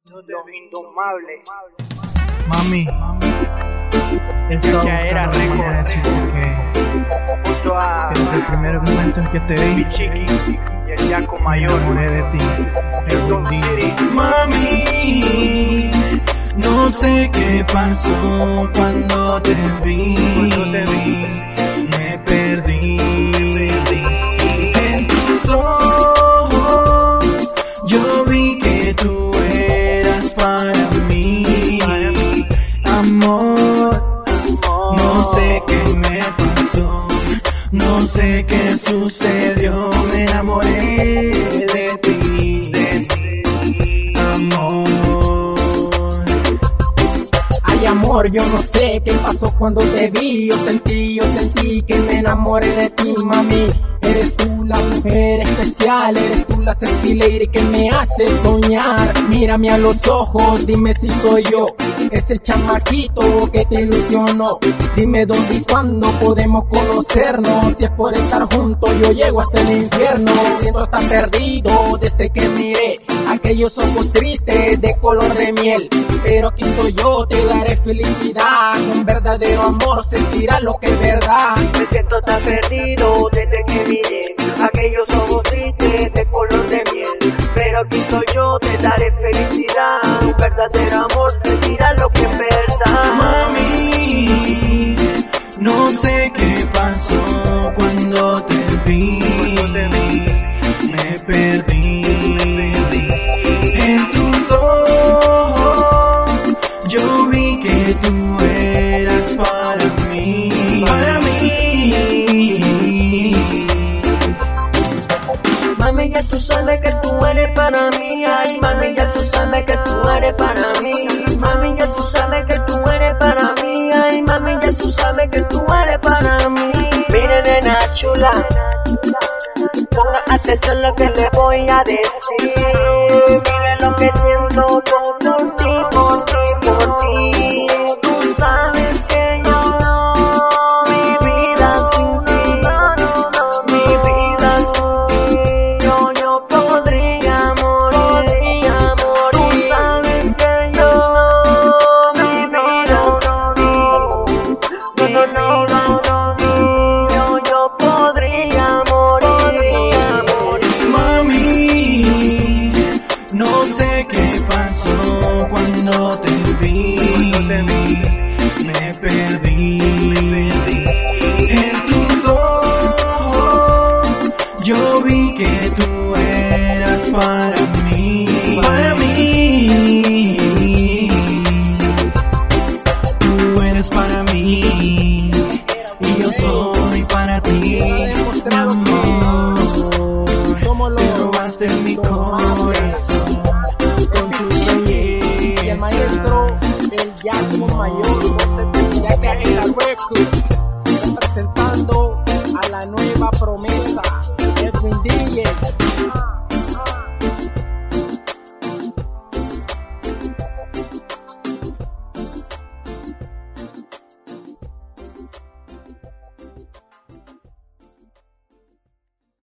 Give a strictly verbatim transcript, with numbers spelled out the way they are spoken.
Los Indomables. Mami, estaba era buscando la manera de decirte que, junto a que desde el primer momento en que te vi, Chiqui y el Yaco me Mayor. enamoré de ti, el buen día. Mami, no sé qué pasó cuando te vi, Cuando te vi. me perdí en tus ojos. Yo vi que tú eras para mí, amor. No sé qué me pasó, no sé qué sucedió, me enamoré de ti, amor. Ay, amor, yo no sé qué pasó cuando te vi. Yo sentí, yo sentí que me enamoré de ti, mami. Eres tú la mujer especial, eres tú la sexy lady que me hace soñar. Mírame a los ojos, dime si soy yo ese chamaquito que te ilusionó. Dime dónde y cuándo podemos conocernos. Si es por estar juntos yo llego hasta el infierno. Me siento hasta perdido desde que miré aquellos ojos tristes de color de miel. Pero aquí estoy yo, te daré felicidad. Un verdadero amor sentirás lo que es verdad. Me siento tan perdido desde que miré aquellos ojos tristes de color de miel. Pero aquí soy yo, te daré felicidad. Un verdadero amor sentirás lo que es verdad. Mami, no sé qué pasó cuando te vi, me perdí en tus ojos. Yo vi que tú eras para mí, para mí. Mami, ya tú sabes que tú eres para mí. Ay, mami, ya tú sabes que tú eres para mí. Mami, ya tú sabes que tú eres para mí. Ay, mami, ya tú sabes que tú eres para mí. Mire, nena chula, ponga atención a lo que le voy a decir. Mire lo que siento yo por ti, por ti, por ti. Tú sabes que yo, mi vida sin ti, mi vida sin ti, yo, yo podría morir. Tú sabes que yo, mi vida sin ti, mi vida sin ti, yo, yo podría morir. Mami, no sé qué pasó cuando te vi, me perdí en tus ojos. Yo vi que tú eras para mí, para mí. Tú eres para mí y yo soy para ti, amor. Somos los Te robaste mi corazón con tu y el maestro, el Yaco Mayor, ya que era hueco.